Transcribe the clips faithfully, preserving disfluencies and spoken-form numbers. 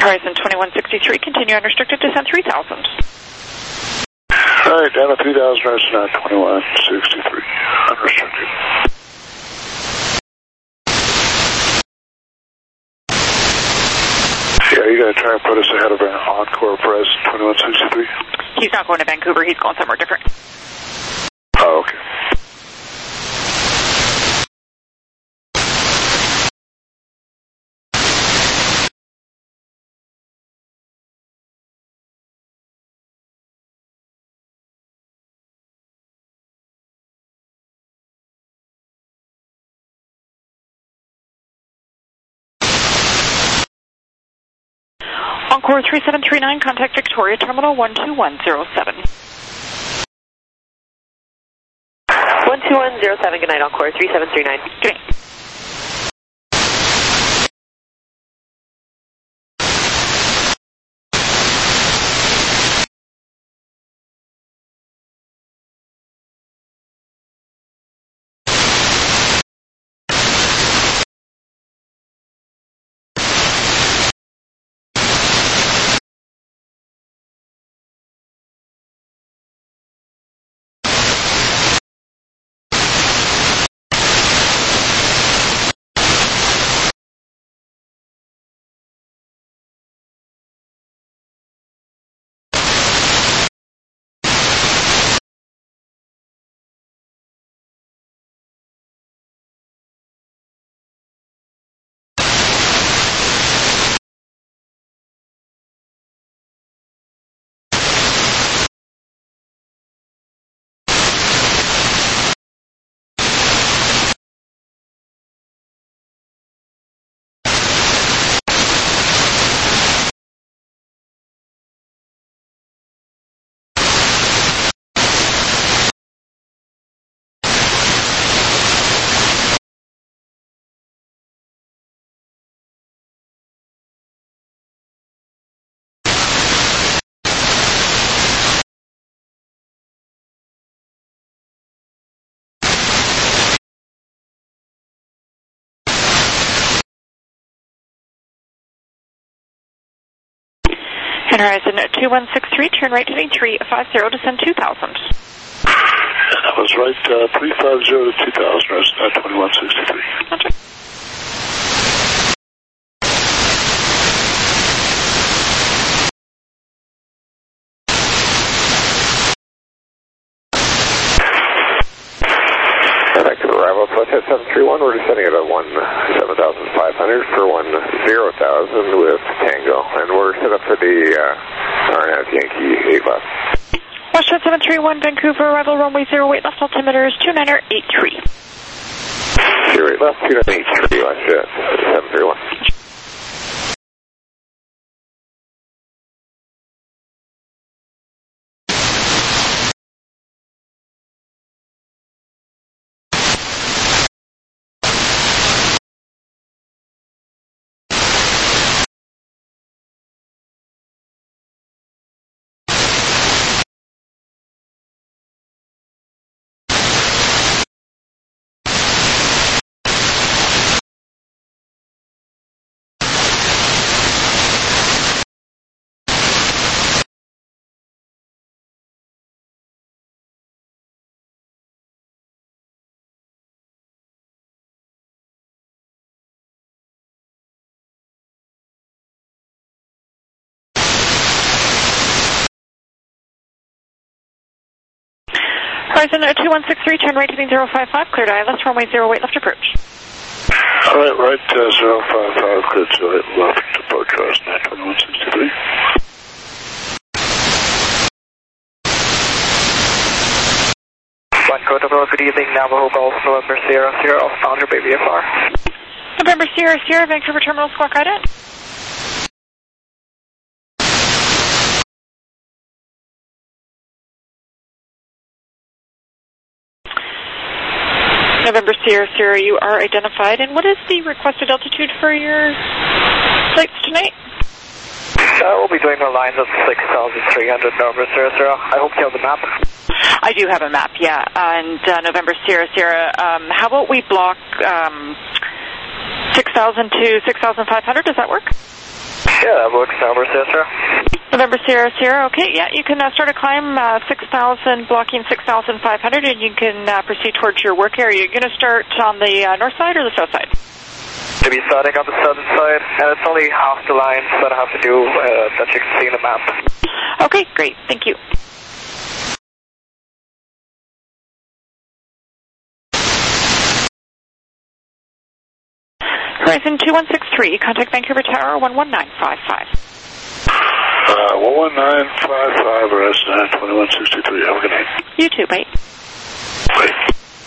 Horizon twenty-one sixty-three, continue unrestricted, descend three thousand. All right, down to three thousand, Horizon now twenty-one sixty-three, unrestricted. Yeah, you got to try and put us ahead of our Encore price, twenty-one sixty-three. He's not going to Vancouver, he's going somewhere different. Oh, okay. Encore three seven three nine, contact Victoria Terminal one two one zero seven. one two one zero seven, good night, Encore three seven three nine. Good night. And Horizon two one six three, turn right heading three five zero, descend two thousand. That was right, uh, three five zero to two thousand, Horizon now twenty-one sixty-three. That's right. Arrival, Flight seven three one, we're descending at a one seven thousand five hundred for one zero thousand with Tango, and we're set up for the uh, R N F Yankee eight left. Westjet seven three one, Vancouver, arrival runway zero, weight left, altimeter is two nine eight three. Zero eight left, two nine eight three, Westjet seven three one. Horizon two one six three, turn right heading zero five five, cleared I L S, runway zero, weight left approach. All right, right, uh, zero five five, cleared zero eight left approach, Horizon now twenty-one sixty-three. One Code good evening, Navajo Golf, November Sierra Sierra, Alexander Baby F R. November Sierra Sierra, Vancouver Terminal, squawk ident. November Sierra Sierra, you are identified. And what is the requested altitude for your flights tonight? Uh, we'll be doing the lines of six thousand three hundred, November Sierra Sierra. I hope you have the map. I do have a map, yeah. And uh, November Sierra Sierra, um, how about we block um, six thousand to six thousand five hundred? Does that work? Yeah, that works. November Sierra Sierra. November Sierra Sierra, okay, yeah, you can uh, start a climb, uh, six thousand, blocking six thousand five hundred, and you can uh, proceed towards your work area. You're going to start on the uh, north side or the south side? To be starting on the southern side, and it's only half the lines that I have to do uh, that you can see in the map. Okay, great, thank you. Horizon two one six three, contact Vancouver Tower one one nine five five. Uh, one one nine five five, Horizon nine twenty-one sixty-three. Have a good night. You too, bye. Bye.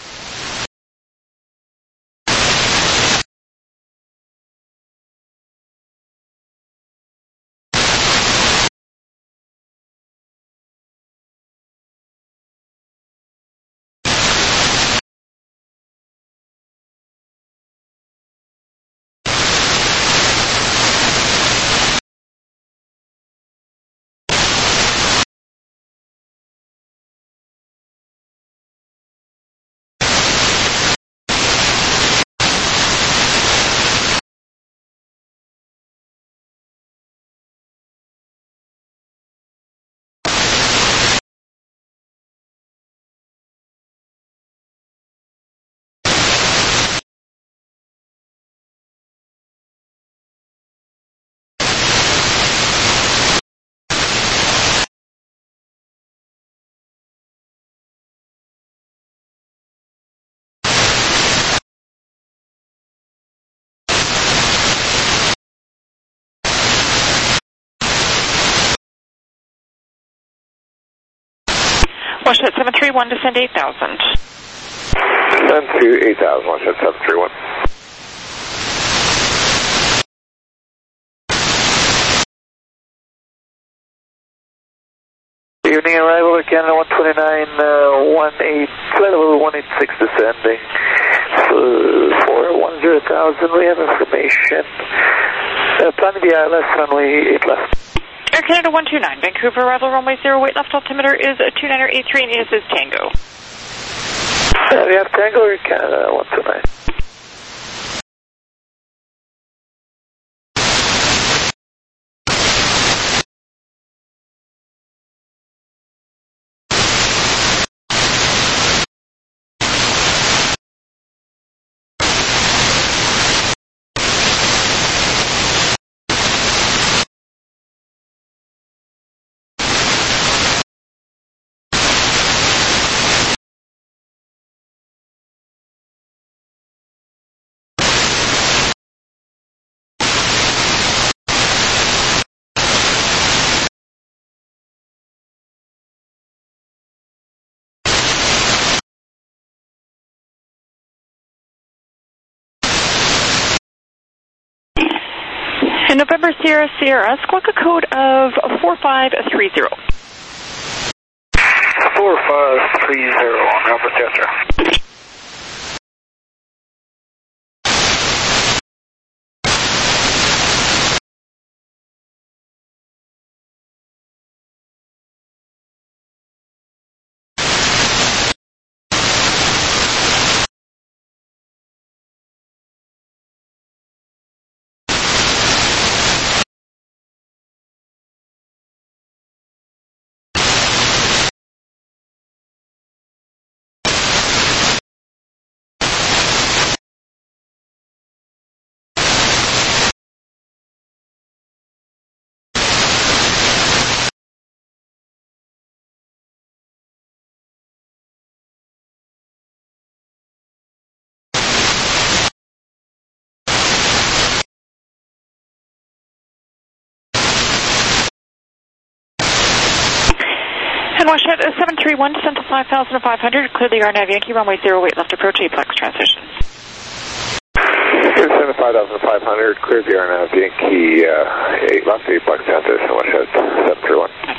Washington seven three one, descend eight thousand. Descend to eight thousand, Washington seven three one. Evening arrival at Canada one twenty-nine, uh, one eight, flight level one eight six descending. Uh, for one zero thousand, we have information. Uh, plan to be I L S, runway eight left. Air Canada one two nine, Vancouver arrival runway zero, weight left altimeter is two niner eight three, and this is Tango. Uh, we have Tango Air Canada one two nine. In November Sierra Sierra, squawk a code of four five three zero. four five three zero, November Sierra Sierra. And Washington seven three one, descend to five thousand five hundred, clear the R N A V Yankee, runway zero, weight left approach, A-Plex transition. Descend to five thousand five hundred, clear the R N A V Yankee, uh, eight left, A-Plex transition, Washington seven three one.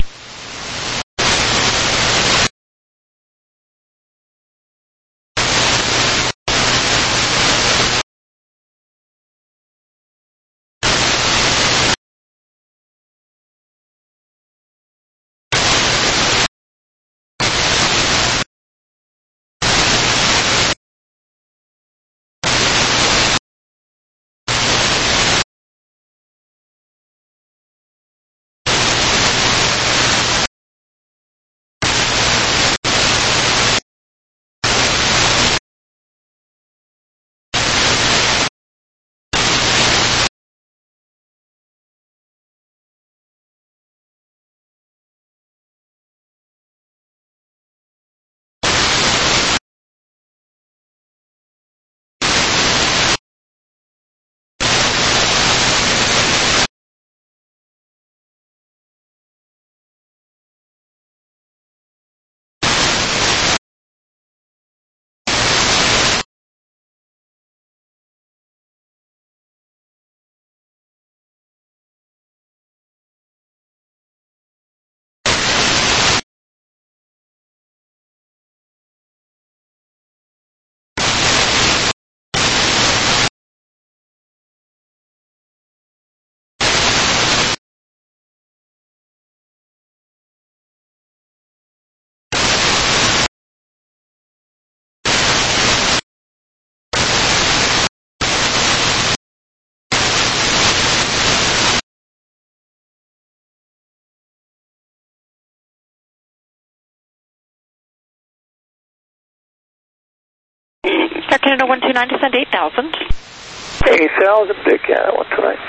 Air Canada one two nine, descend eight thousand. eight thousand, Air Canada one two nine.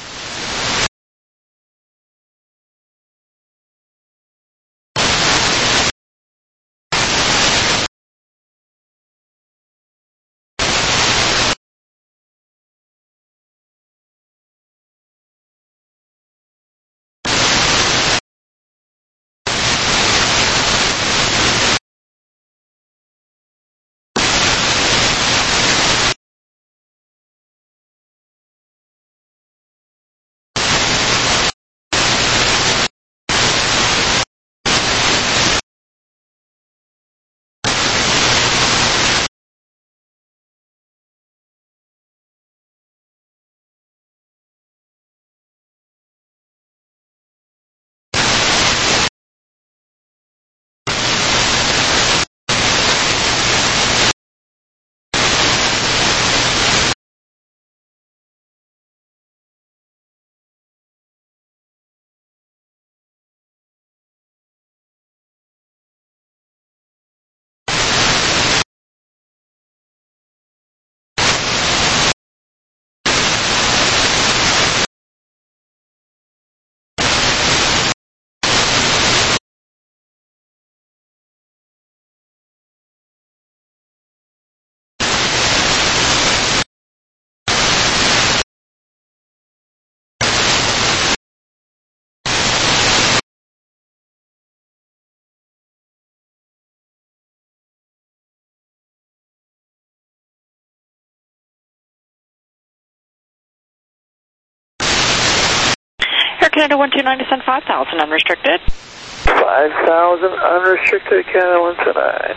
Air Canada one two nine, descend five thousand, unrestricted. five thousand, unrestricted, Canada one two nine.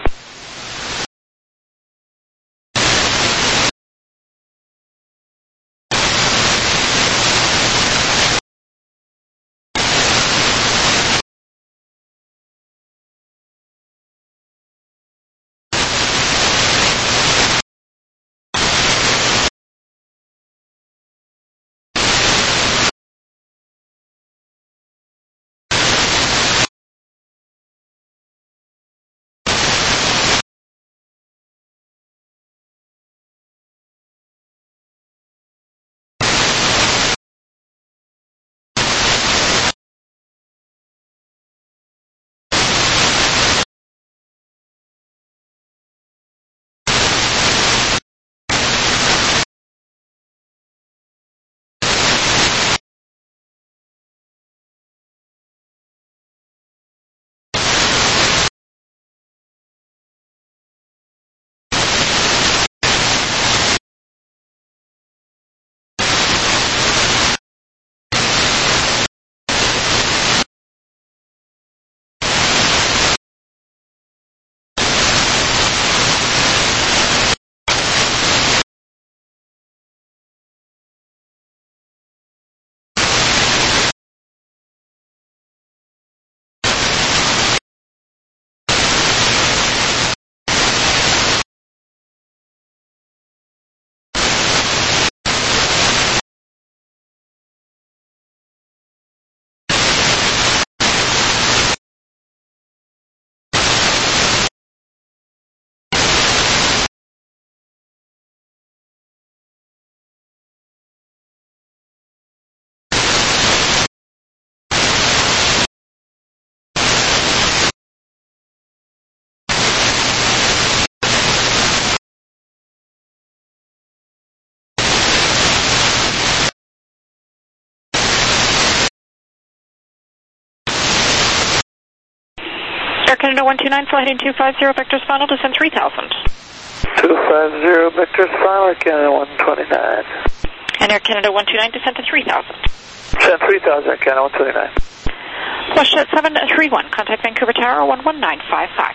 Air Canada one two nine, flight heading two five zero, vectors final, descend three thousand. two five zero, vectors final, Air Canada one twenty-nine. And Air Canada one two nine, descend to three thousand. Descend three thousand, Air Canada one twenty-nine. Flushjet seven three one, contact Vancouver Tower one one nine five five.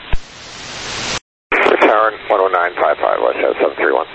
Tower one one nine five five, Westjet seven three one.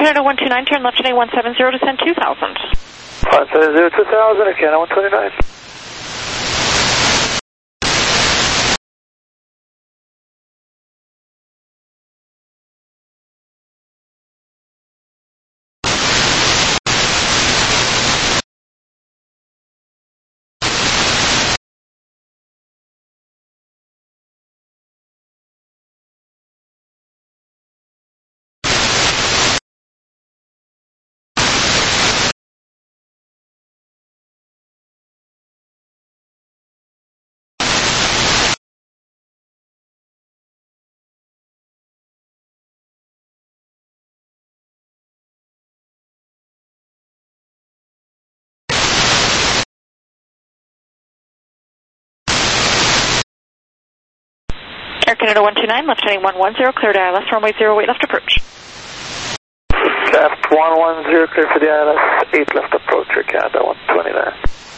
Canada one two nine, turn left today one seven zero to send two thousand. one seven zero, two thousand, Air Canada one twenty-nine. Air Canada one two nine, left heading one one zero, clear to I L S, runway zero eight left approach. Left one one zero, clear for the I L S, eight left approach, Air Canada one twenty-nine.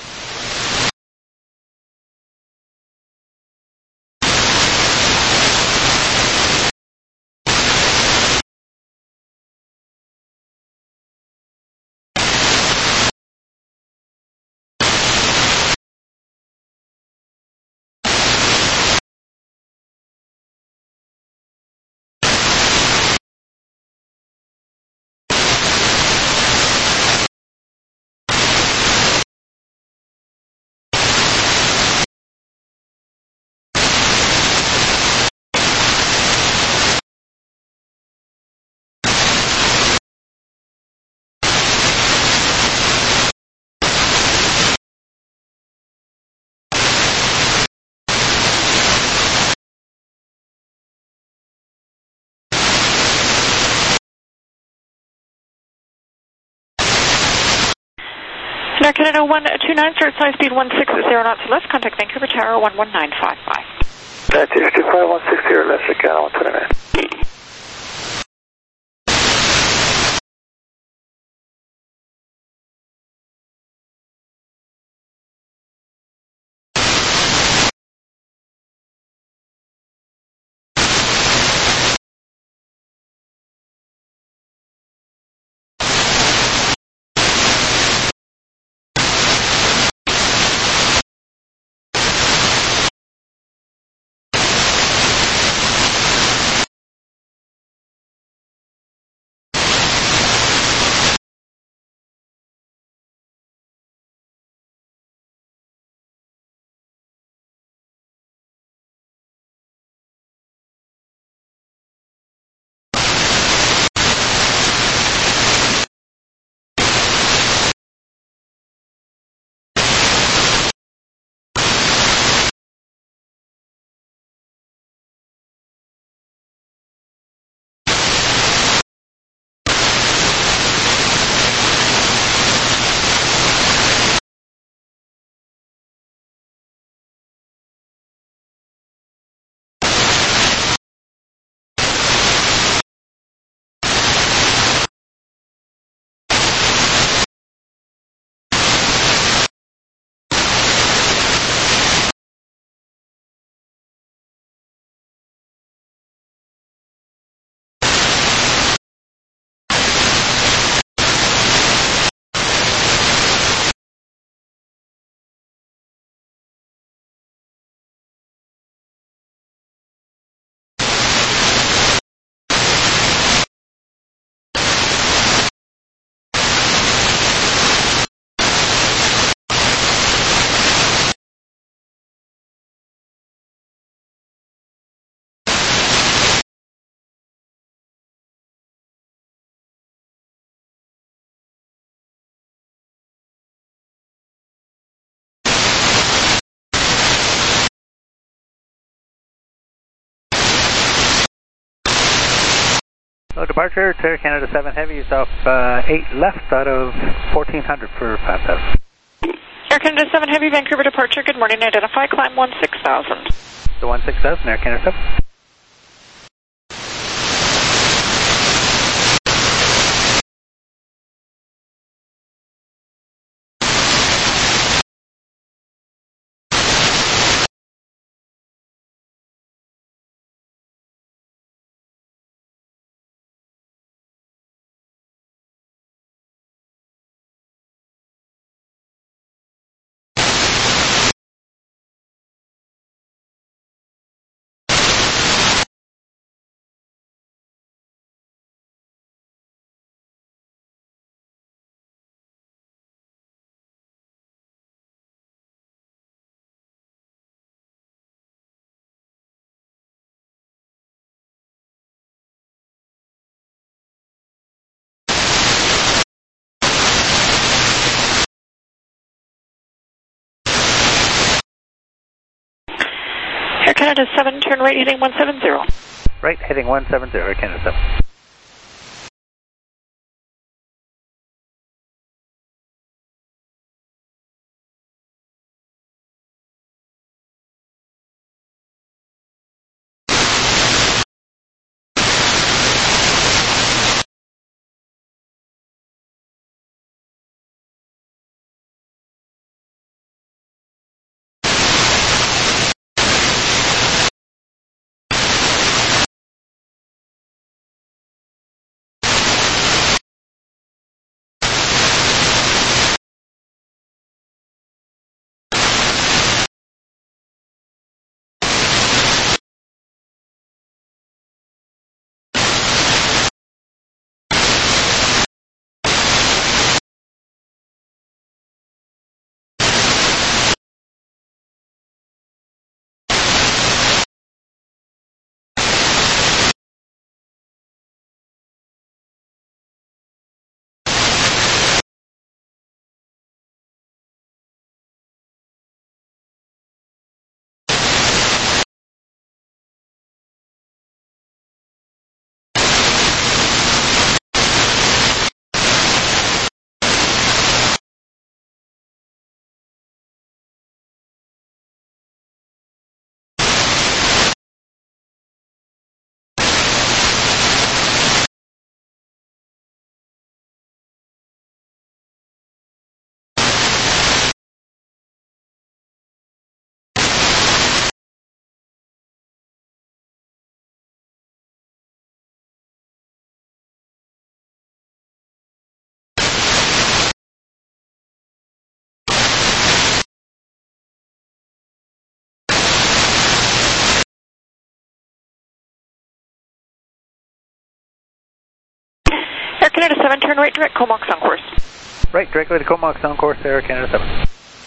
Air Canada one two nine, start flight speed one six zero knots left, contact Vancouver Tower one one nine five five. That's two five one six zero left, Air Canada one twenty-nine. So departure to Air Canada seven Heavy is off uh, eight left out of fourteen hundred for five thousand. Air Canada seven Heavy, Vancouver departure, good morning, identify, climb one six thousand. So one six thousand, Air Canada seven. Canada seven, turn right heading one seven zero. Right heading one seven zero, Air Canada seven. Air Canada seven, turn right direct, Comox on course. Right, directly to Comox on course, Air Canada seven.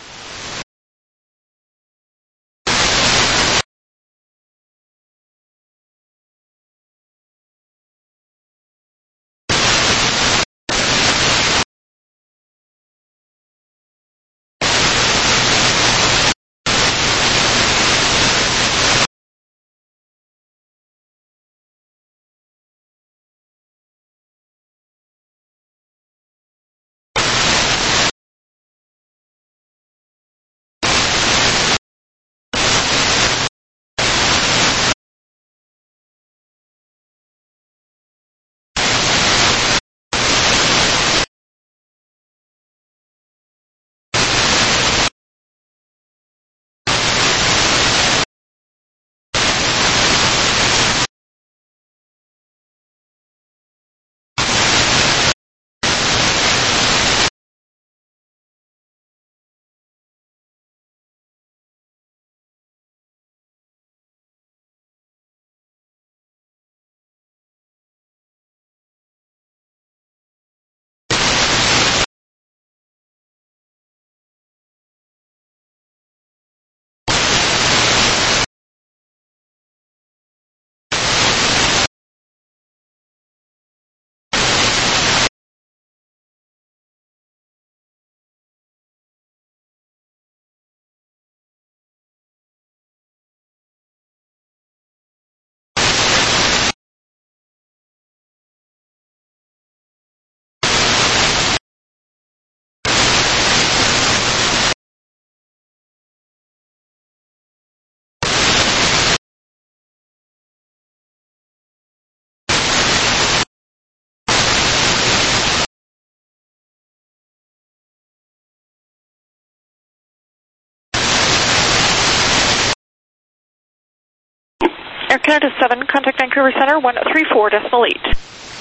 Air Canada seven, contact Vancouver Center, one three four decimal eight.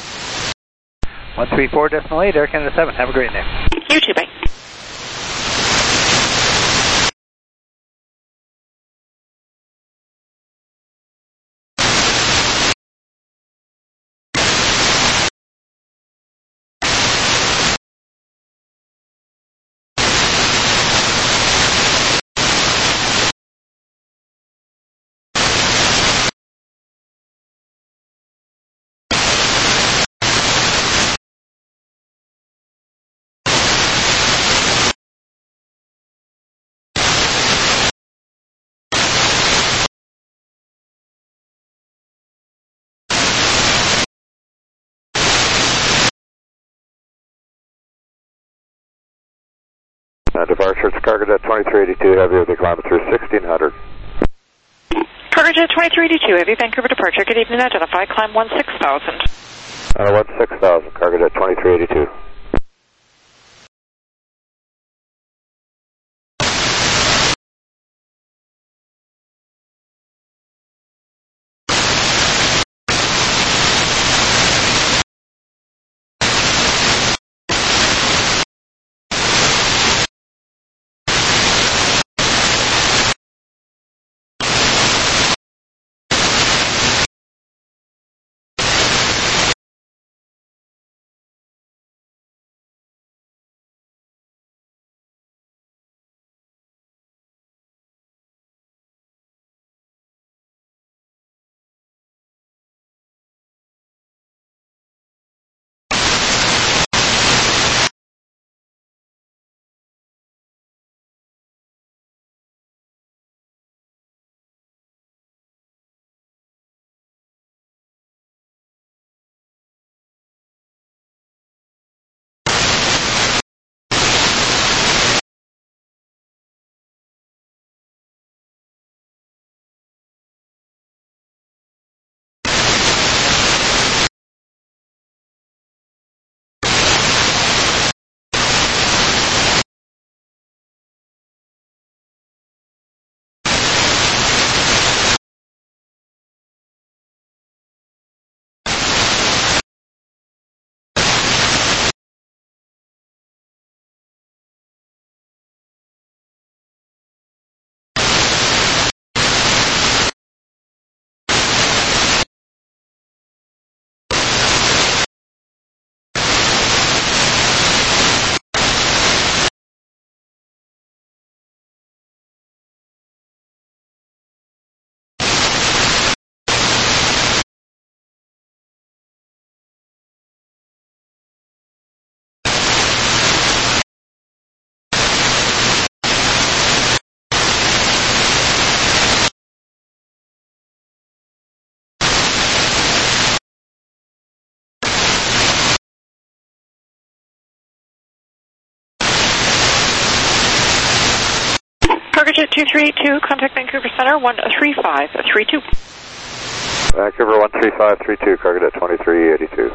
one three four decimal eight, Air Canada seven. Have a great day. You too, bye. Uh, departure to Cargojet twenty-three eighty-two, heavy with the kilometer sixteen hundred. Cargojet twenty-three eighty-two, heavy Vancouver departure. Good evening, identify, climb one six thousand. Uh, one six thousand, Cargojet twenty-three eighty-two. Cargojet two three eight two, contact Vancouver Center one three five three two. Vancouver one three five three two, Cargojet twenty-three eighty-two.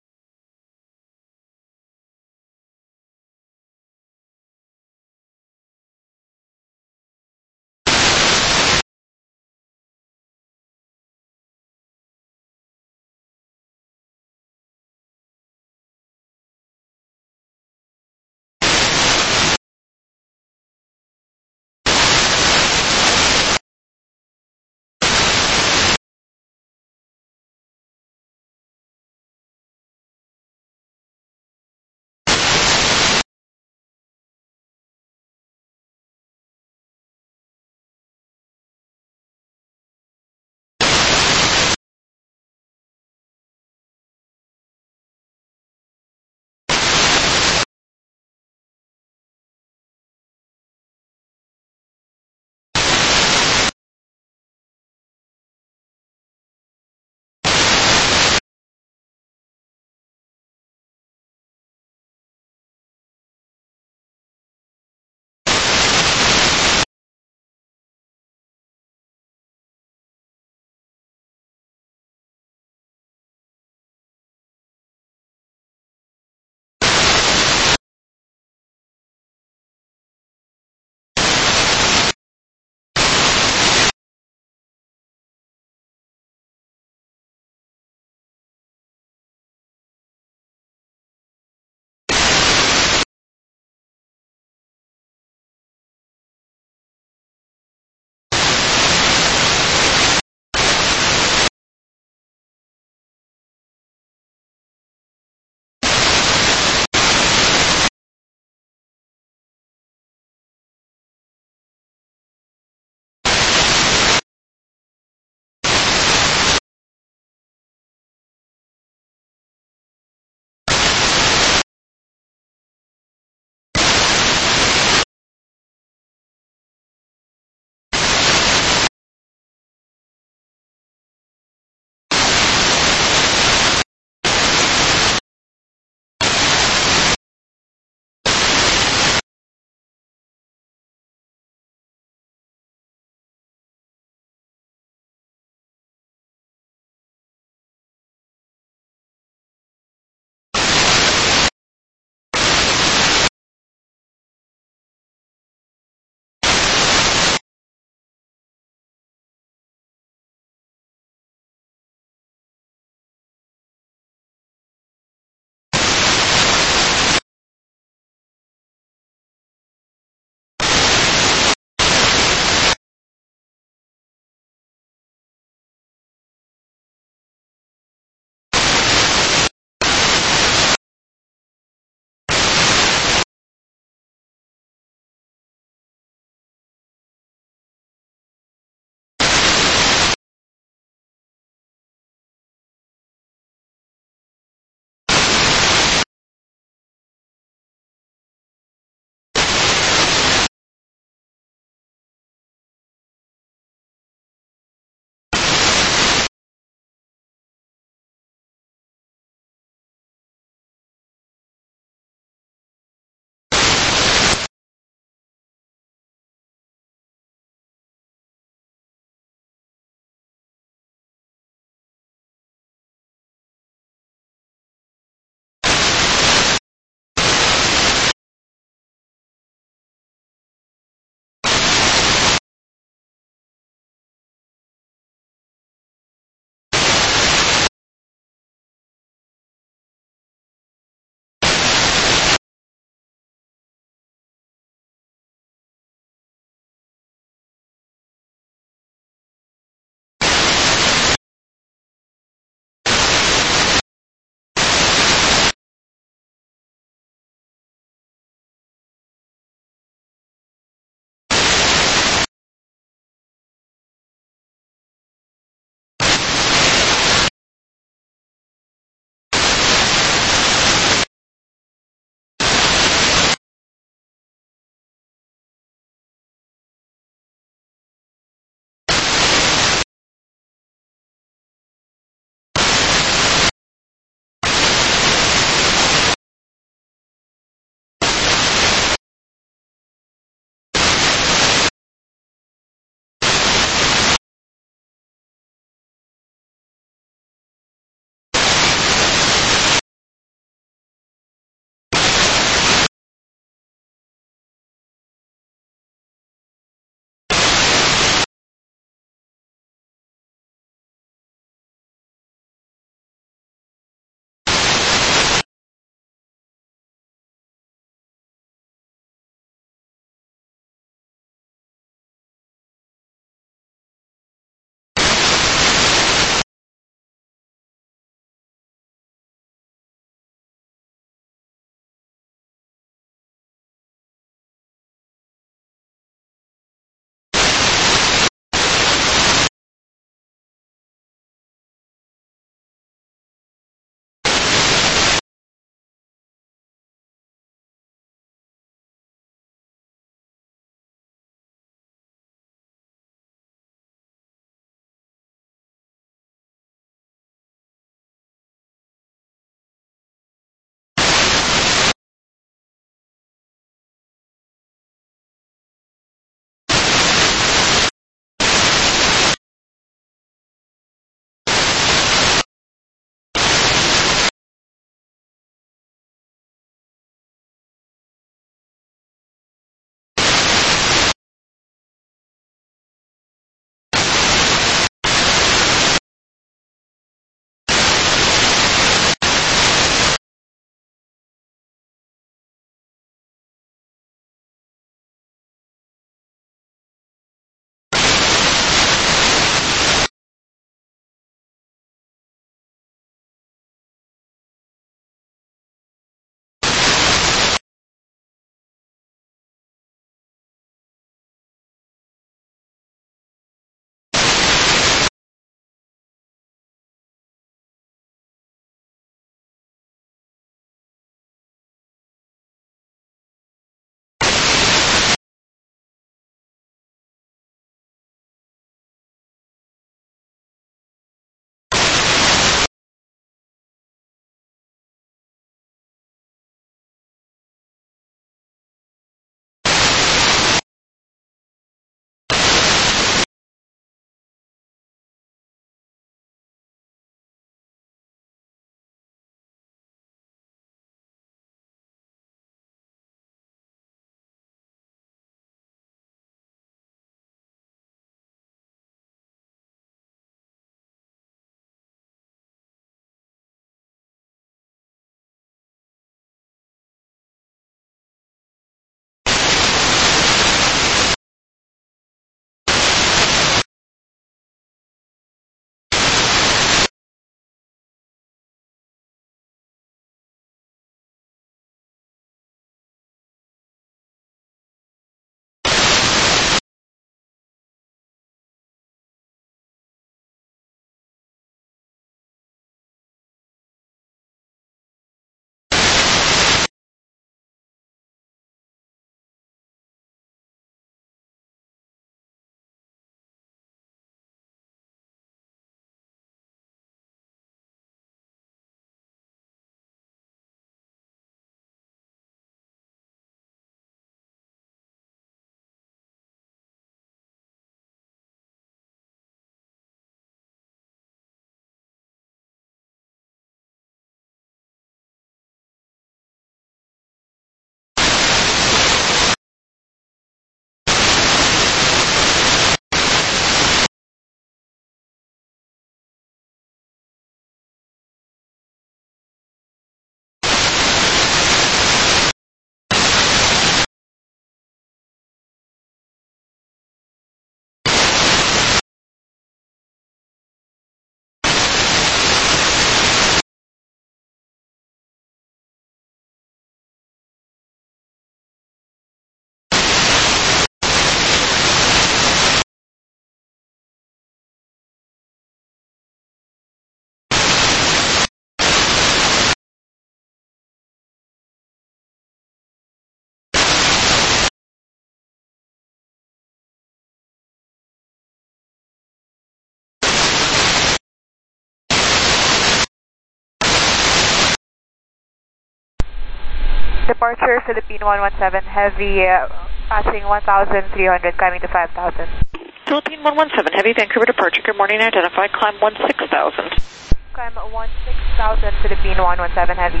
Departure Philippine one one seven Heavy, uh, passing one thousand three hundred, climbing to five thousand. Philippine one one seven Heavy, Vancouver departure. Good morning, identify. Climb one six thousand. Climb one six thousand, Philippine one one seven Heavy.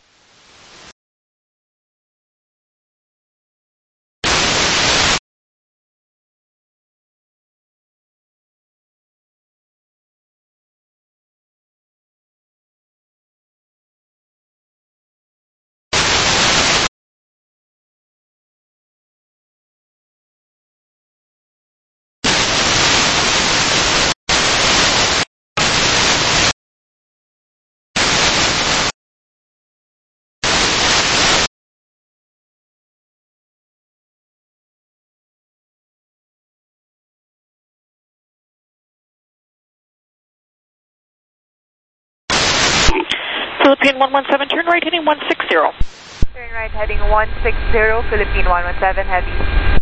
Philippine one one seven, turn right heading one six zero. Turn right heading one six zero, Philippine one one seven Heavy.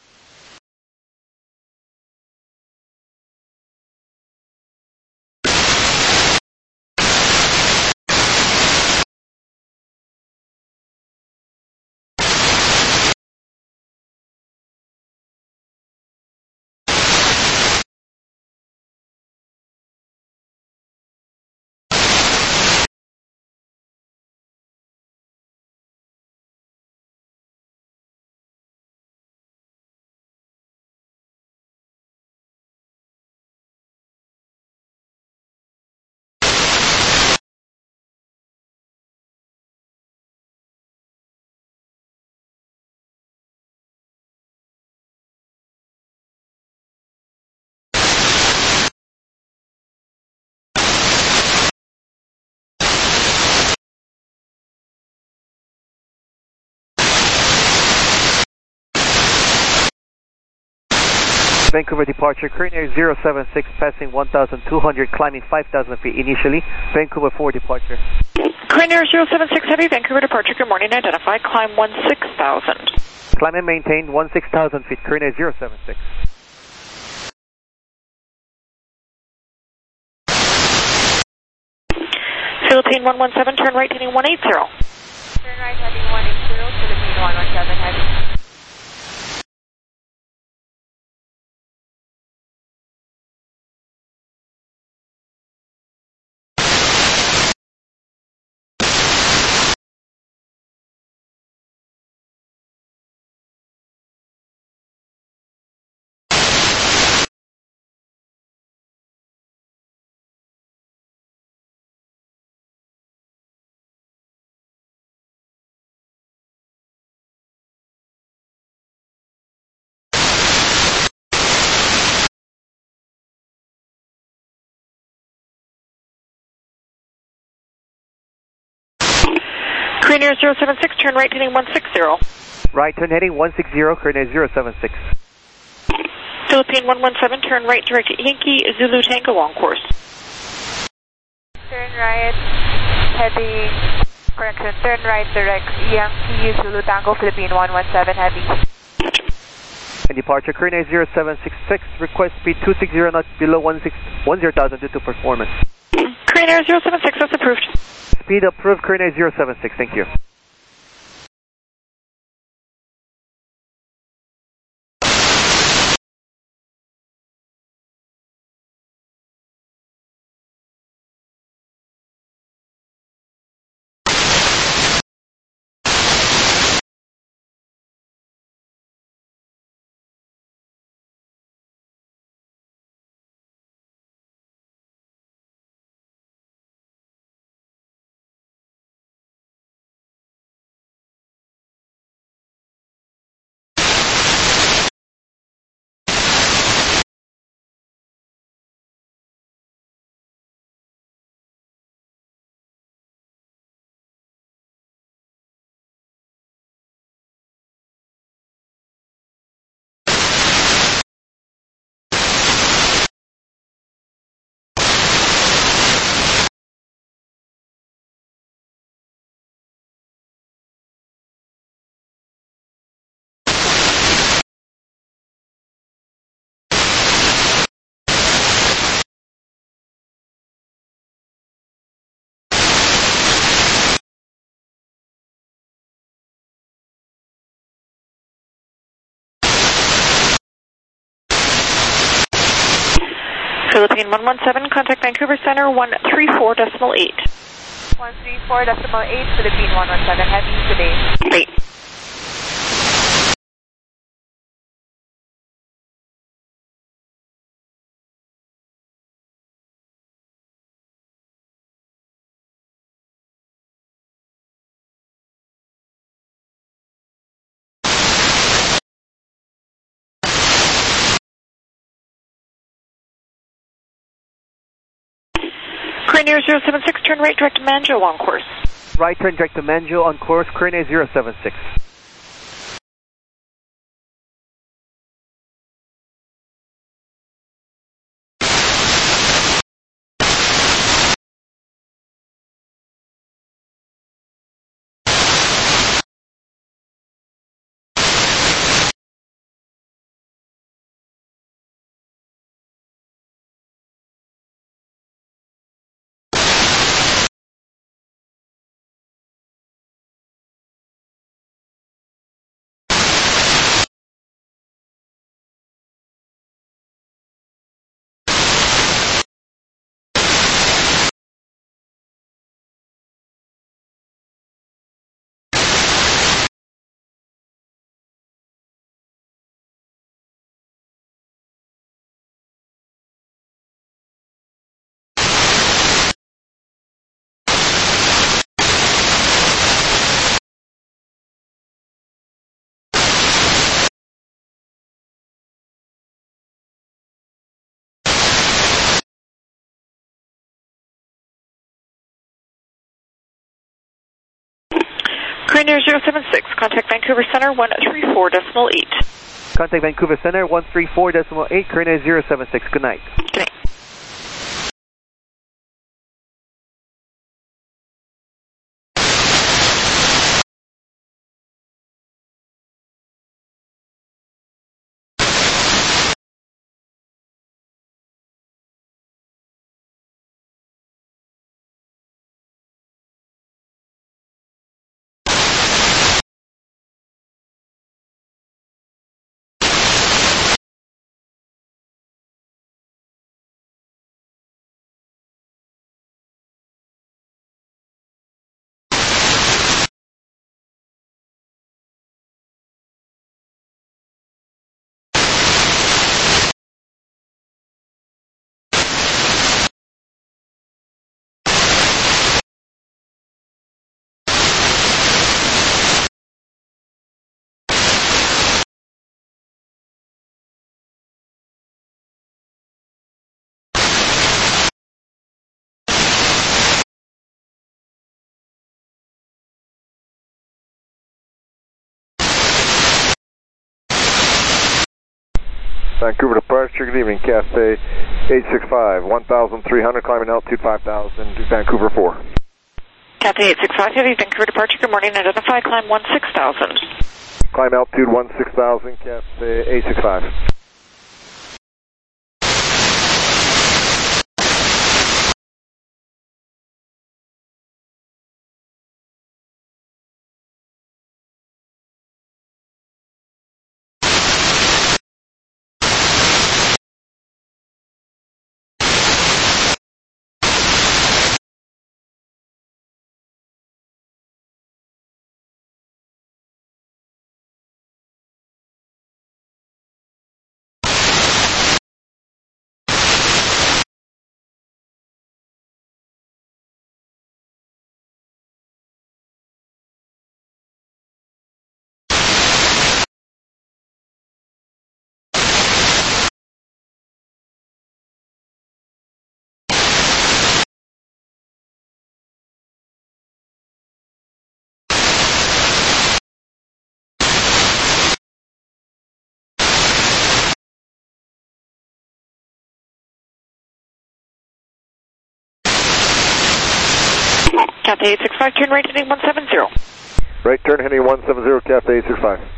Vancouver departure, current air zero seven six, passing one thousand two hundred, climbing five thousand feet initially. Vancouver four departure. Current air zero seven six Heavy, Vancouver departure. Good morning, identify. Climb one six thousand. Climb and maintain one six thousand feet, current air zero seven six. Philippine one one seven, turn right heading one eight zero. Turn right heading one eight zero, Philippine one one seven Heavy. Current air zero seven six, turn right heading one six zero. Right turn heading one six zero, current air zero seven six. Philippine one one seven, turn right direct Yankee Zulu Tango on course. Turn right heading, correction, turn right direct Yankee Zulu Tango, Philippine one one seven Heavy. And departure, current air zero seven six six, request speed two six zero knots below one zero thousand due to performance. Current air zero seven six, that's approved. Speed approved, current air zero seven six, thank you. Philippine one one seven, contact Vancouver Center one three four decimal eight. one three four decimal eight, Philippine one one seven, heavy today. Great. Korean Air zero seven six, turn right direct to Manjo on course. Right turn direct to Manjo on course, Korean Air zero seven six. Korean Air zero seven six, contact Vancouver Center one three four decimal eight. Contact Vancouver Center one three four decimal eight, Korean Air zero seven six. Good night. Good night. Vancouver departure, good evening, Cathay eight six five, one thousand three hundred, climbing altitude five thousand, Vancouver four. Cathay eight six five, heavy Vancouver departure, good morning, identify, climb one six thousand. Climb altitude one six thousand, Cathay eight six five. Cathay eight six five, turn right heading one seven zero. Right turn heading one seven zero, Cathay eight six five.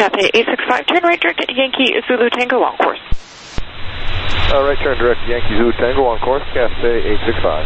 Cathay eight six five, turn right direct Yankee Zulu Tango on course. All right, turn direct Yankee Zulu Tango on course, Cathay eight six five.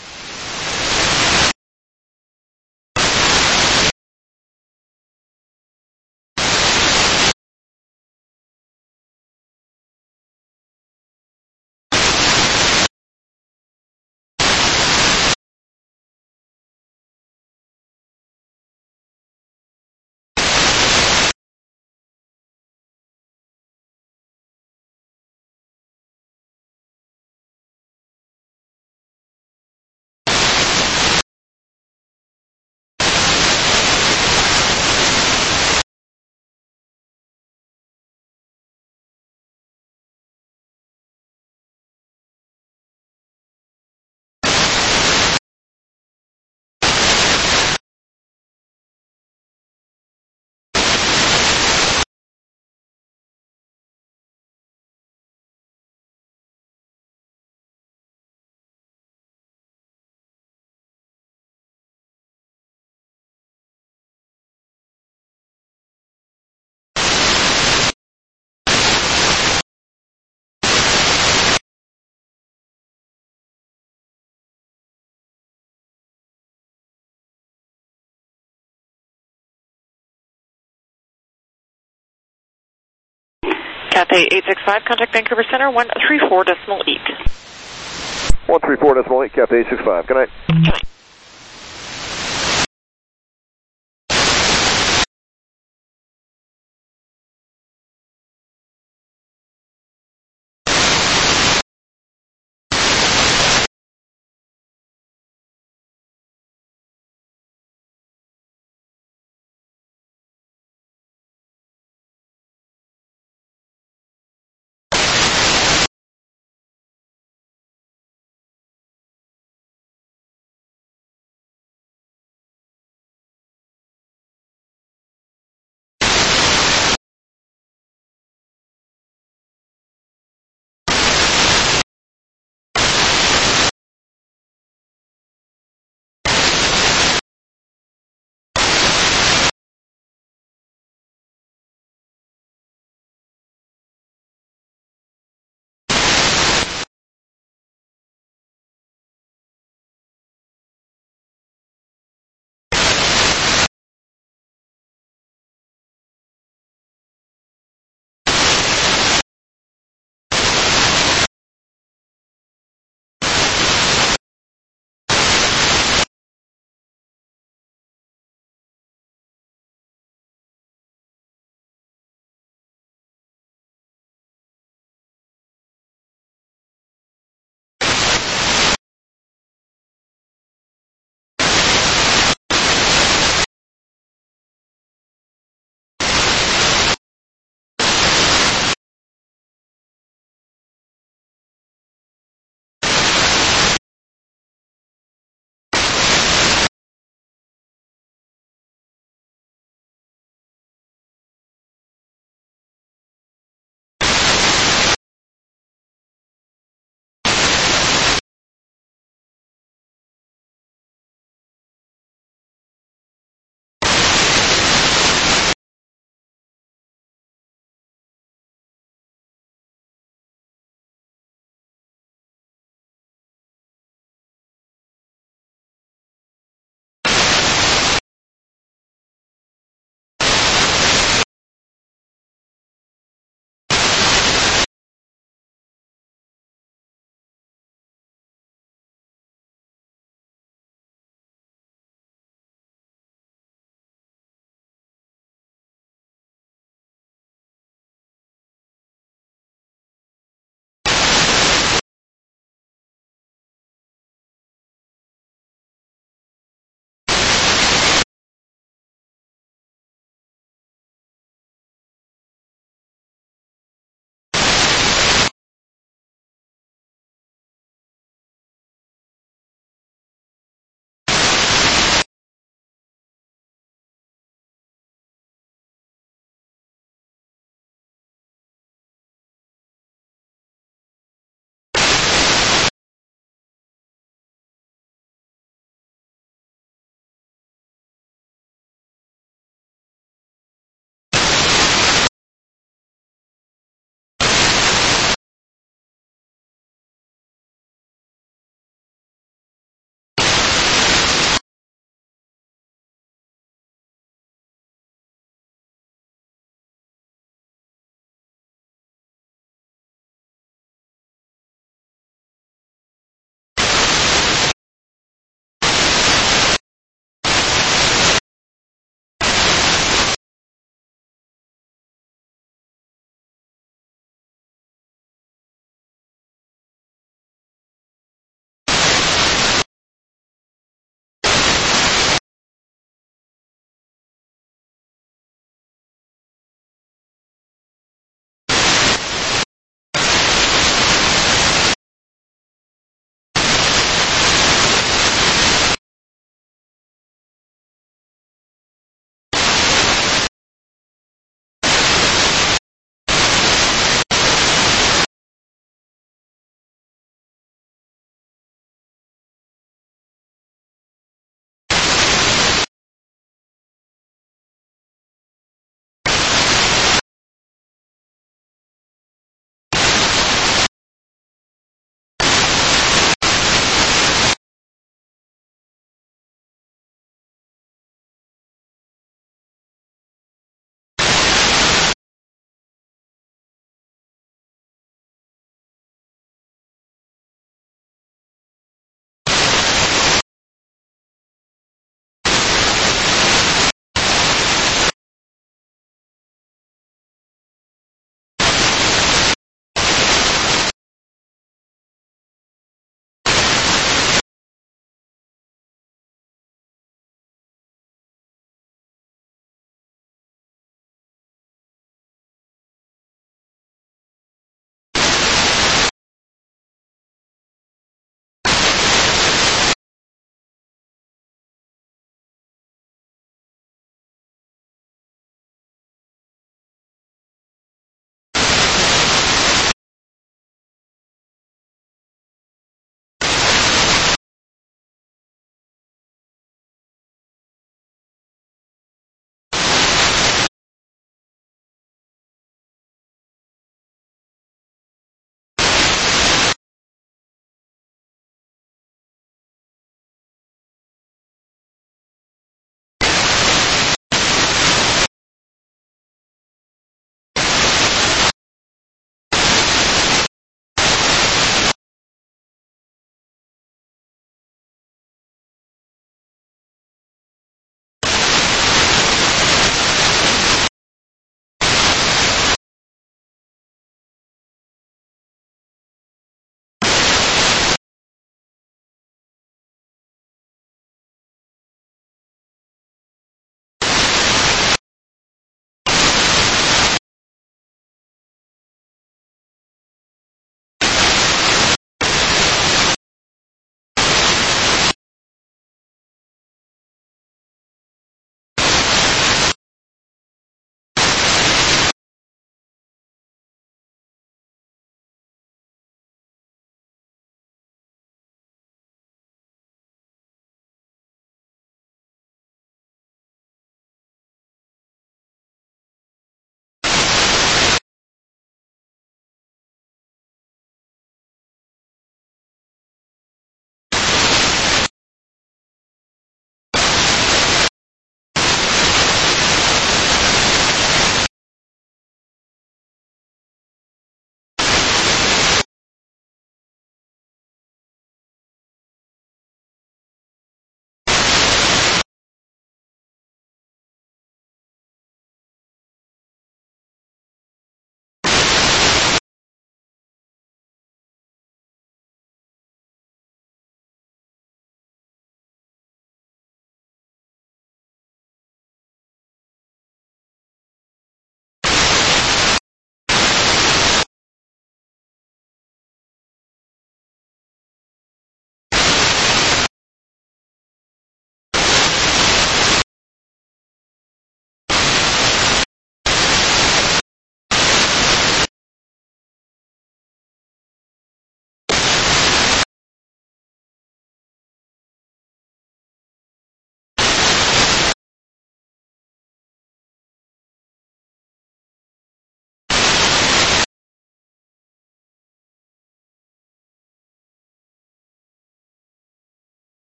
Cathay eight six five, contact Vancouver Center one three four decimal eight. one three four decimal eight, Cathay eight six five. Good night. Good night.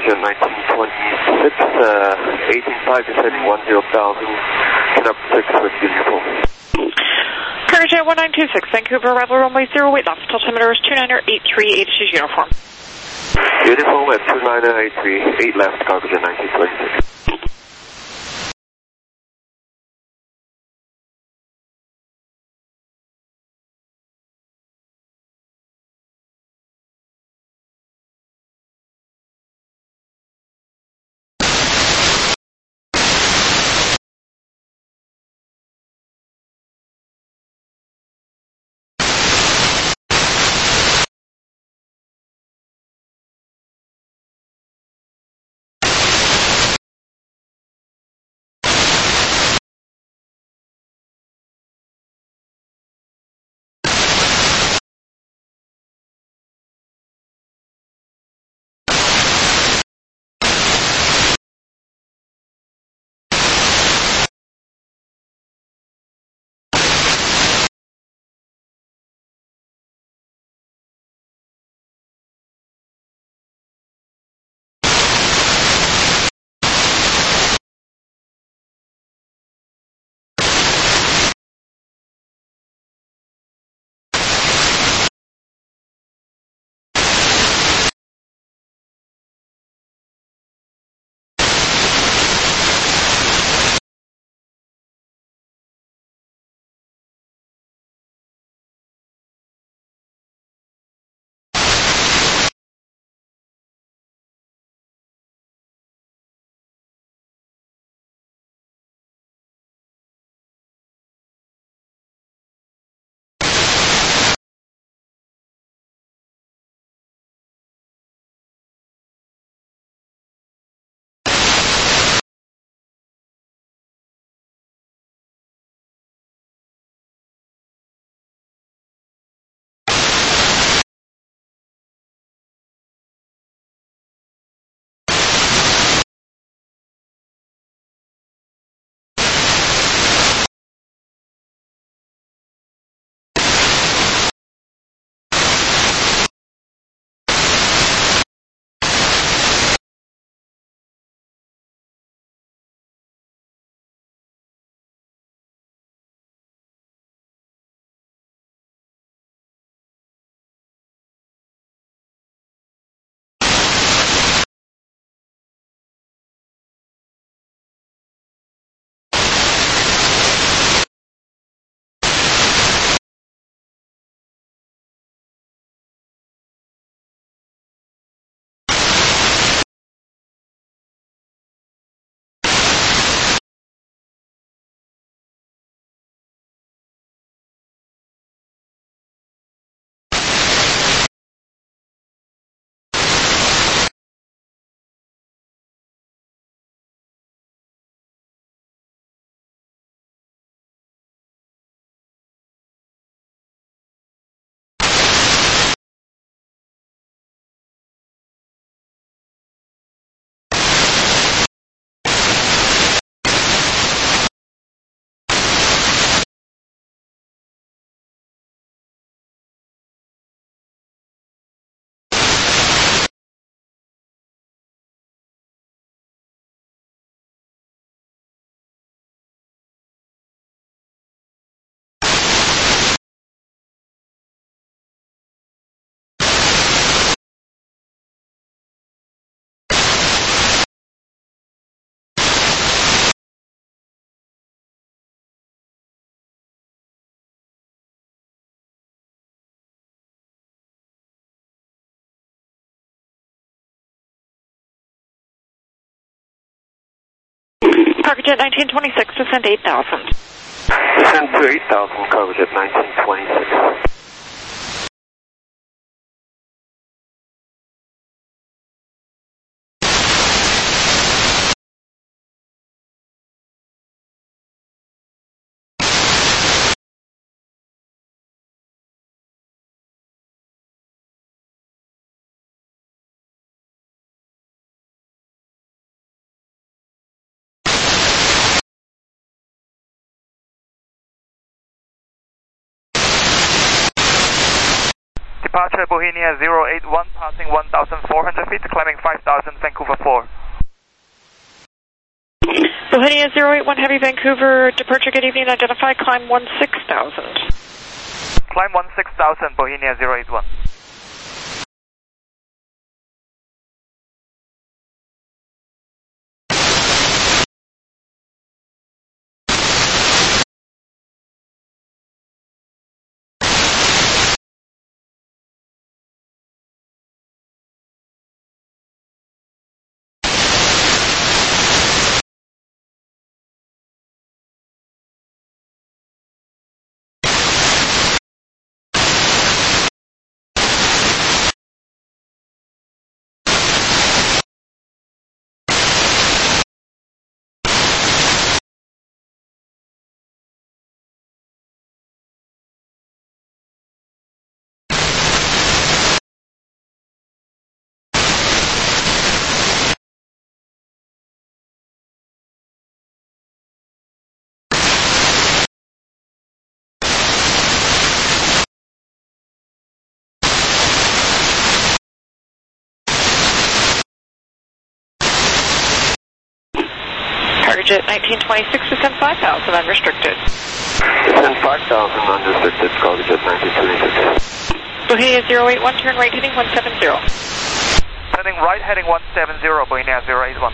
Cargojet nineteen twenty-six, uh, eighteen five descending one zero thousand, Canap six with beautiful. Cargojet one nine two six, Vancouver, arrival runway zero eight left, altimeter is two niner eight three, eight is uniform. Uniform at two niner eight three, eight left, Cargojet nineteen twenty-six. Cargojet nineteen twenty-six, descend eight thousand. Descend to eight thousand, Cargojet nineteen twenty-six. Departure Bohemia zero eight one, passing one thousand four hundred feet, climbing five thousand, Vancouver four. Bohemia zero eight one, Heavy Vancouver, departure, good evening, identify, climb one six thousand. Climb one six thousand, Bohemia zero eight one. Target nineteen twenty-six, descend five thousand, unrestricted. Descend five thousand, unrestricted, Cargojet nineteen twenty-six. Bohemia zero eight one, turn right heading one seven zero. Turning right heading one seven zero, Bohemia zero eight one.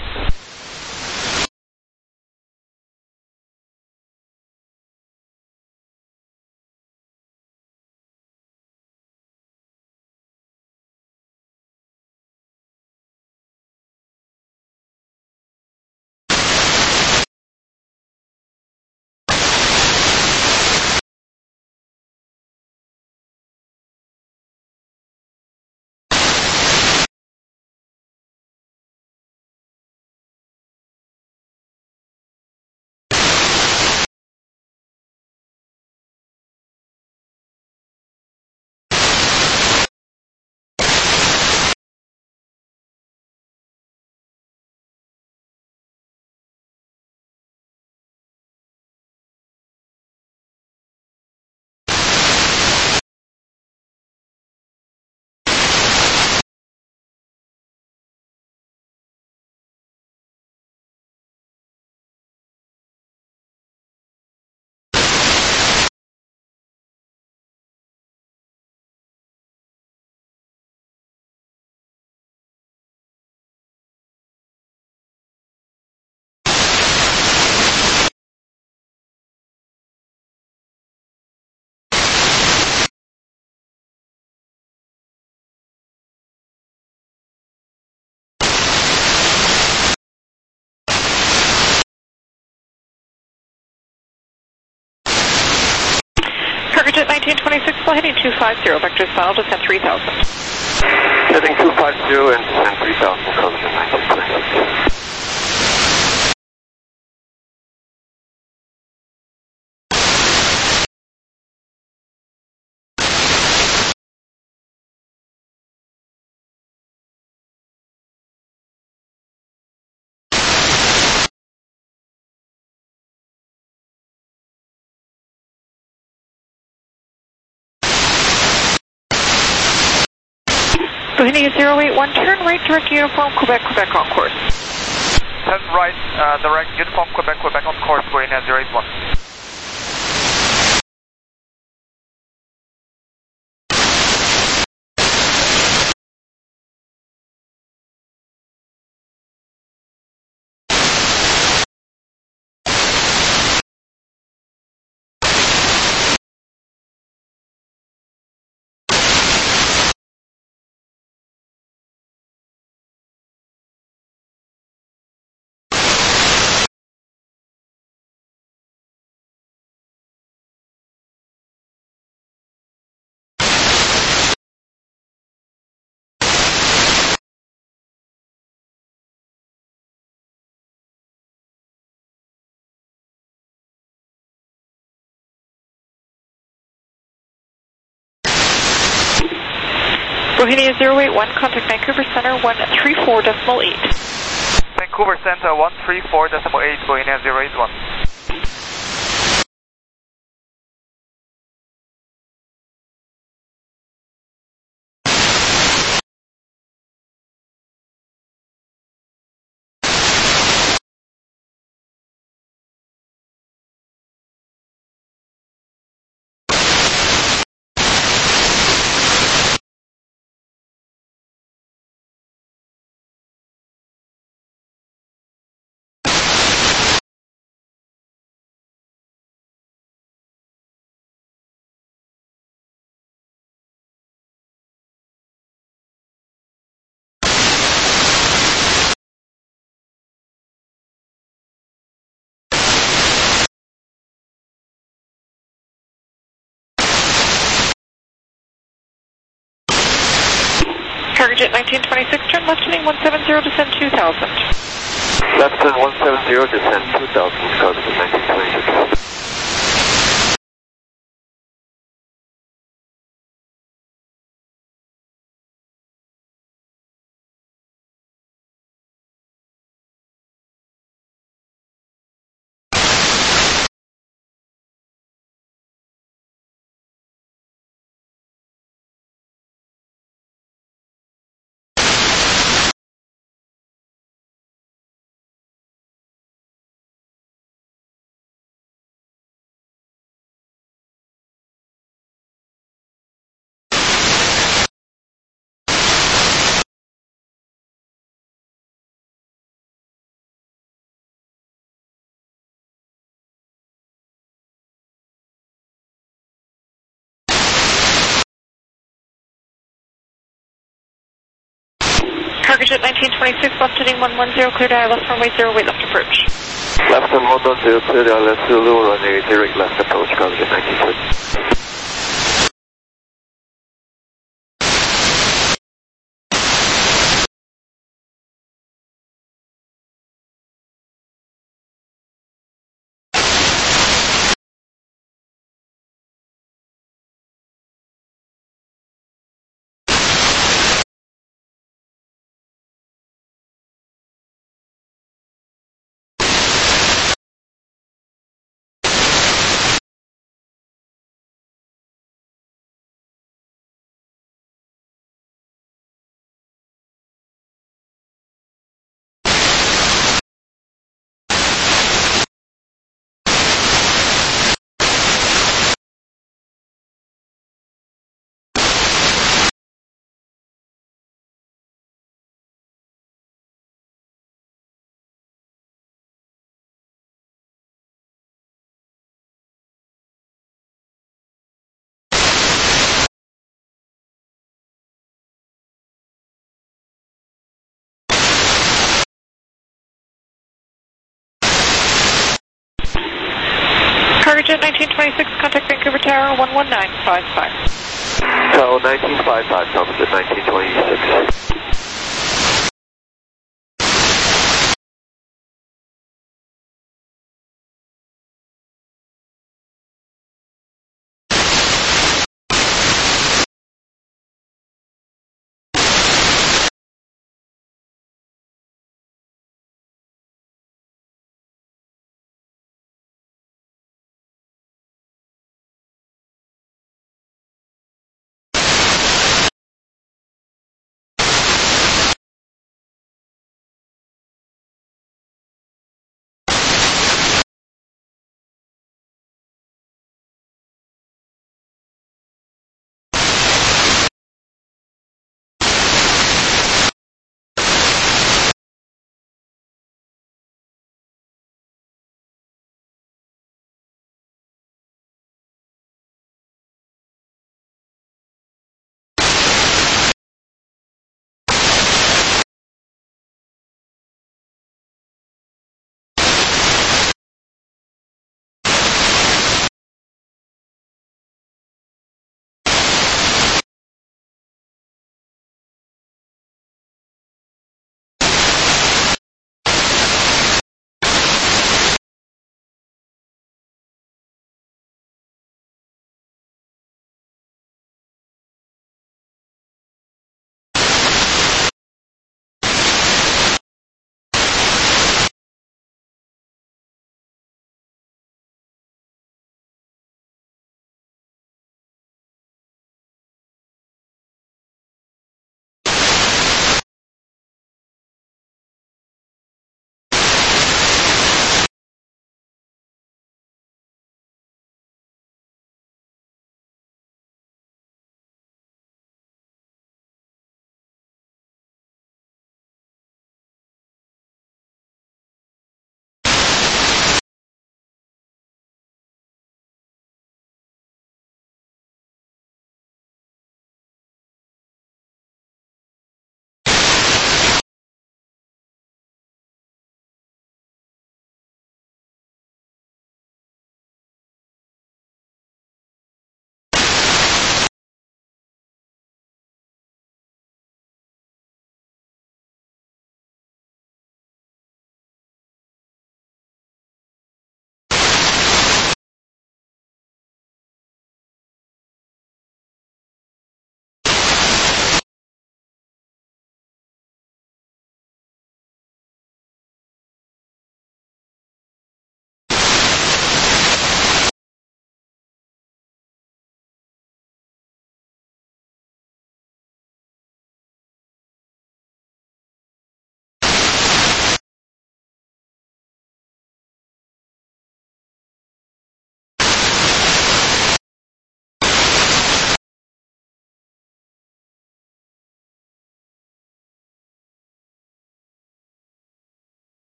Cargojet nineteen twenty-six, flight heading two five zero, vectors final, descend three thousand. Heading two five zero and descend three thousand, Cargojet nineteen twenty-six. Bohemia zero eight one, turn right, direct uniform, Quebec, Quebec on course. Turn right, uh, direct uniform, Quebec, Quebec on course, Bohemia zero eight one. Bohemia zero eight one, contact Vancouver Center one three four decimal eight. Vancouver Center one three four decimal eight, Bohemia zero eight one. Cargojet nineteen twenty-six, turn left heading one seven zero, descend two thousand. Left turn one seven zero, descend two thousand, Cargojet nineteen twenty-six. Cargojet nineteen twenty-six, left heading one one zero, clear to left runway zero, wait left approach. Left turn one one zero, clear to left Zulu, runway zero, left approach, Cargojet nineteen twenty-six. Cargojet nineteen twenty-six, contact Vancouver Tower one one nine five five. Tower nineteen fifty-five, Cargojet nineteen twenty-six.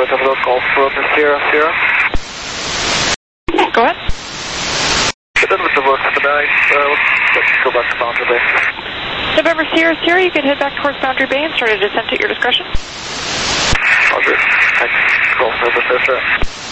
November Golf Roger Sierra Sierra. Go ahead. We're done with the work for the night. Uh, let's go back to Boundary Bay. November Sierra Sierra, you can head back towards Boundary Bay and start a descent at your discretion. Roger. Thanks. Golf November Sierra Sierra.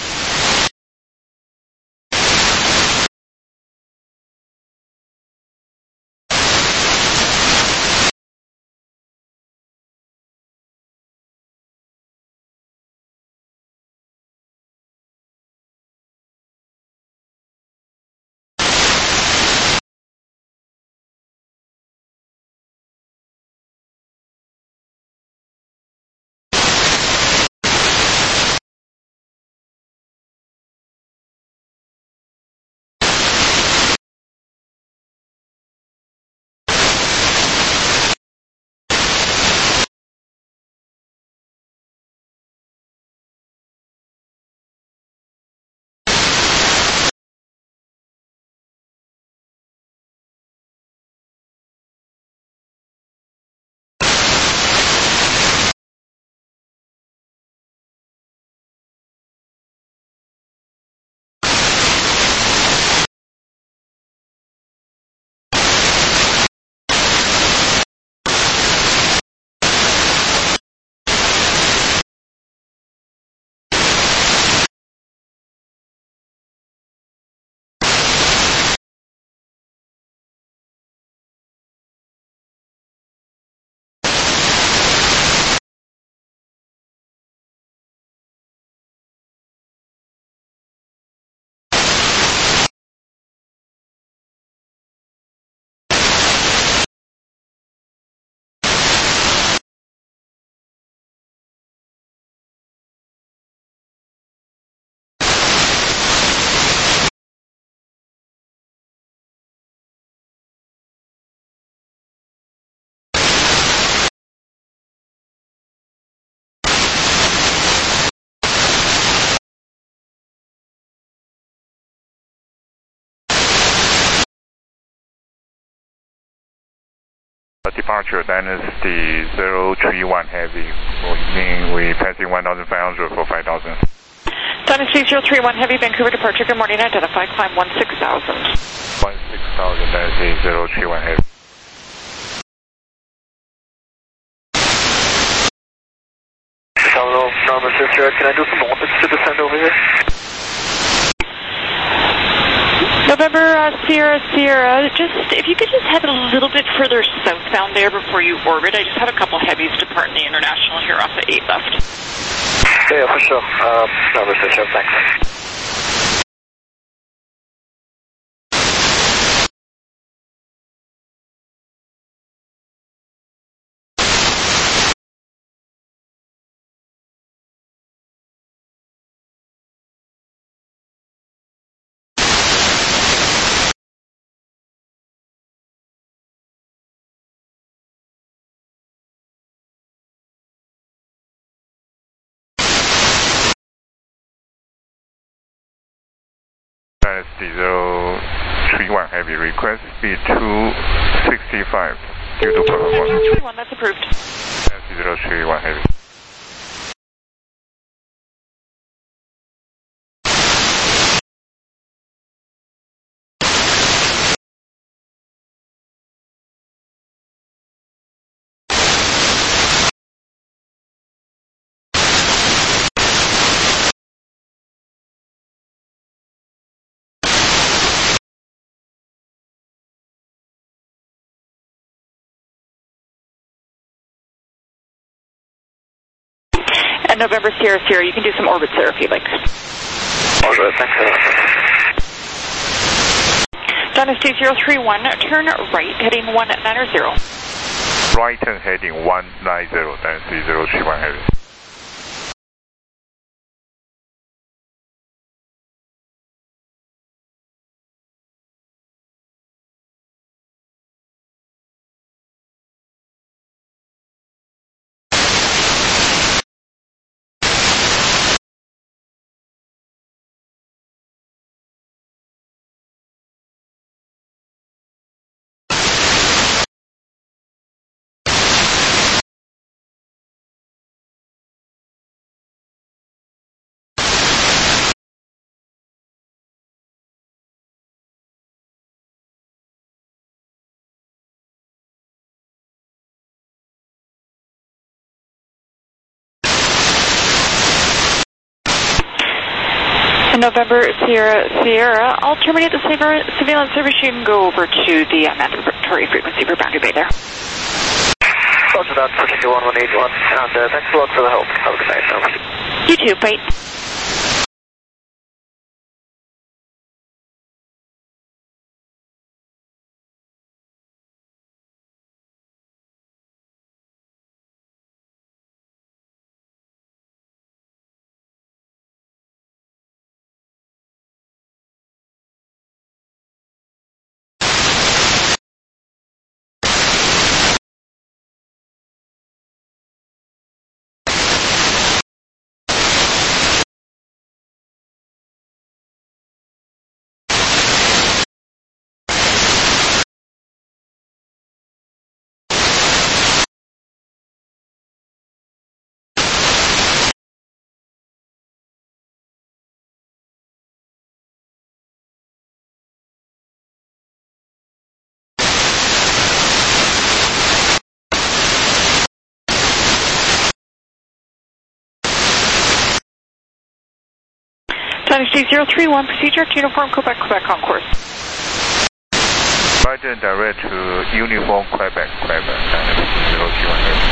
Departure Dynasty zero three one Heavy, meaning we passing one thousand five hundred for five thousand. Dynasty zero three one Heavy, Vancouver departure, good morning, identify, climb one six thousand. one six thousand, Dynasty zero three one Heavy. Hello, Norman Sister, can I do some orbits to descend over here? November uh, Sierra Sierra, just if you could just head a little bit further southbound there before you orbit. I just have a couple heavies departing the international here off the eight left. Yeah, for sure. Uh, Norman Sister, thanks. Dynasty zero three one Heavy, request speed two sixty-five due to performance. zero three one, that's approved. Dynasty zero three one Heavy. And November Sierra Sierra, you can do some orbits there if you'd like. All good, thanks a lot. Dynasty zero three one, turn right, heading one ninety. Right and heading one ninety, Dynasty zero three one Heavy. November Sierra Sierra. I'll terminate the surveillance service. You can go over to the uh, mandatory frequency for Boundary Bay there. Roger that, Virginia one one eight one, and uh, thanks a lot for the help. Have a good night now. You too, bye. Dynasty zero three one, procedure to Uniform Quebec, Quebec on course. Roger, direct to Uniform Quebec, Quebec, Dynasty zero three one.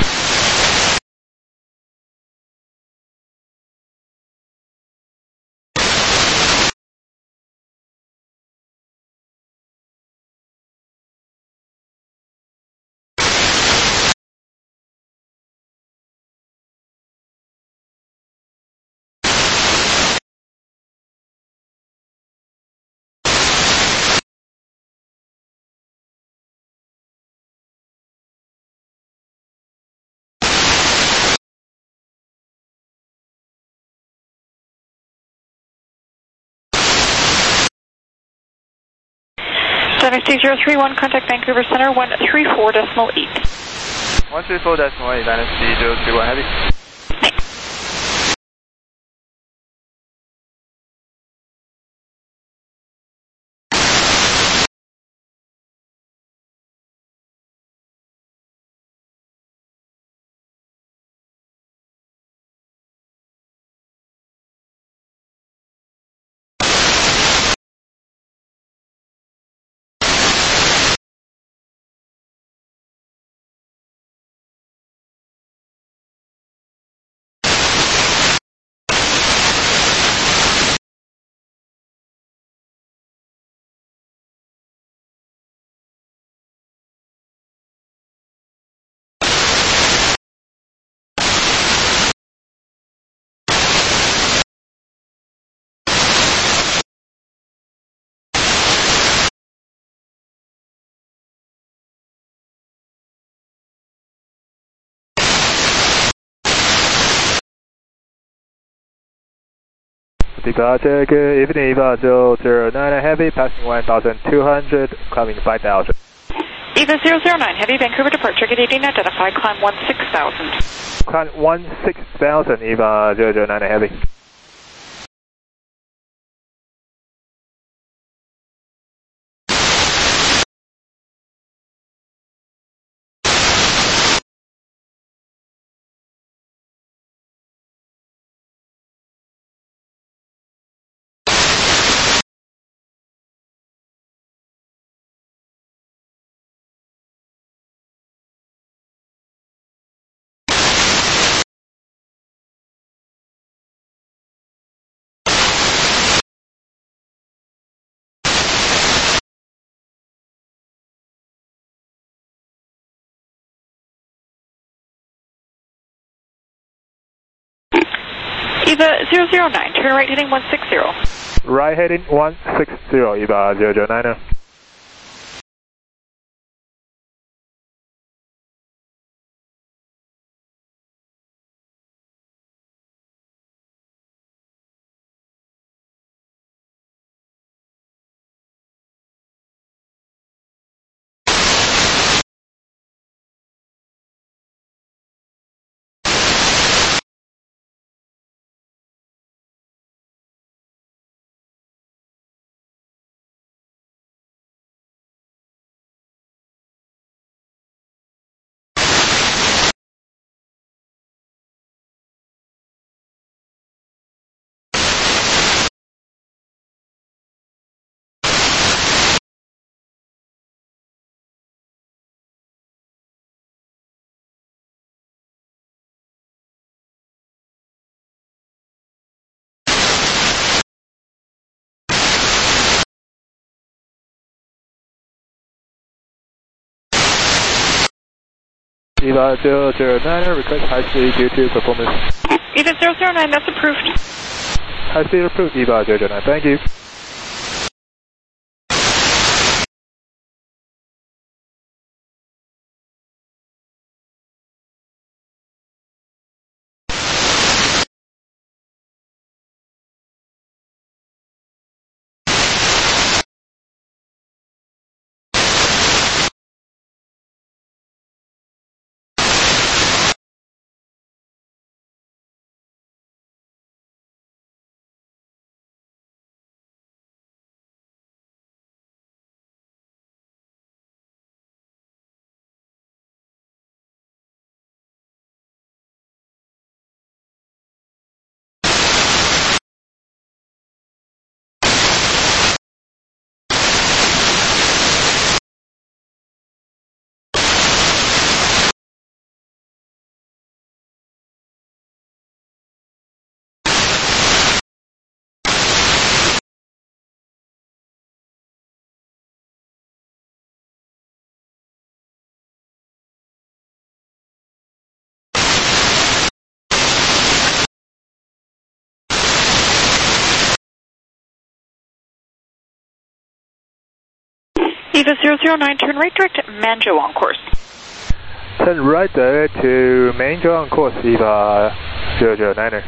Dynasty zero three one, contact Vancouver Center one three four decimal eight. one three four decimal eight, Dynasty zero three one, heavy. Departure, good evening, Eva zero zero nine Heavy, passing one thousand two hundred, climbing five thousand. Eva zero zero nine Heavy, Vancouver departure, good evening, identify, climb one six thousand. Climb one six thousand, Eva zero zero nine Heavy. Eva zero zero nine, turn right heading one six zero. Right heading one six zero, Eva zero zero nine. EVA zero zero nine, request high speed due to performance. EVA zero zero nine, that's approved. High speed approved, EVA zero zero nine, thank you. EVA zero zero nine, turn right direct Manjo on course. Turn right direct to Manjo on course, EVA zero zero niner.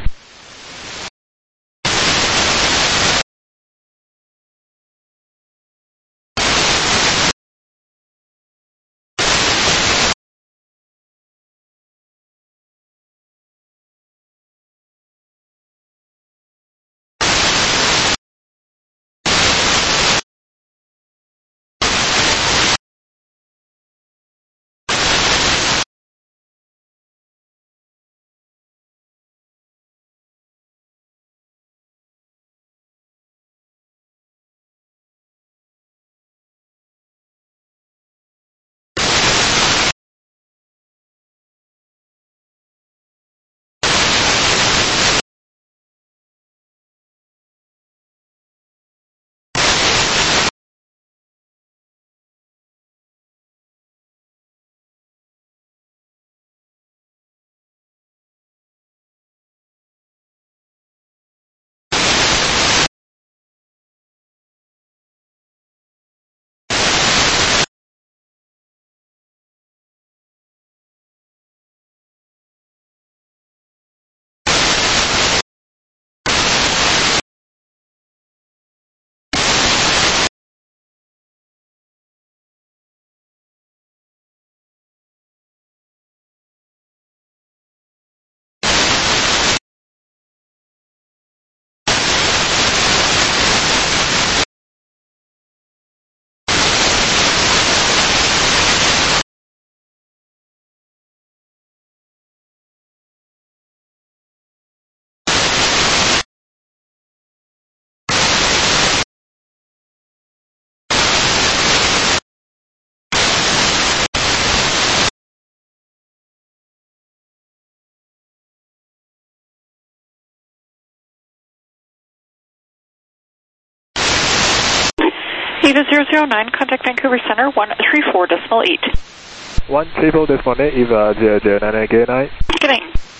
EVA zero zero nine, contact Vancouver Center, one three four decimal eight. one three four decimal eight, EVA zero zero nine, good night. Good night.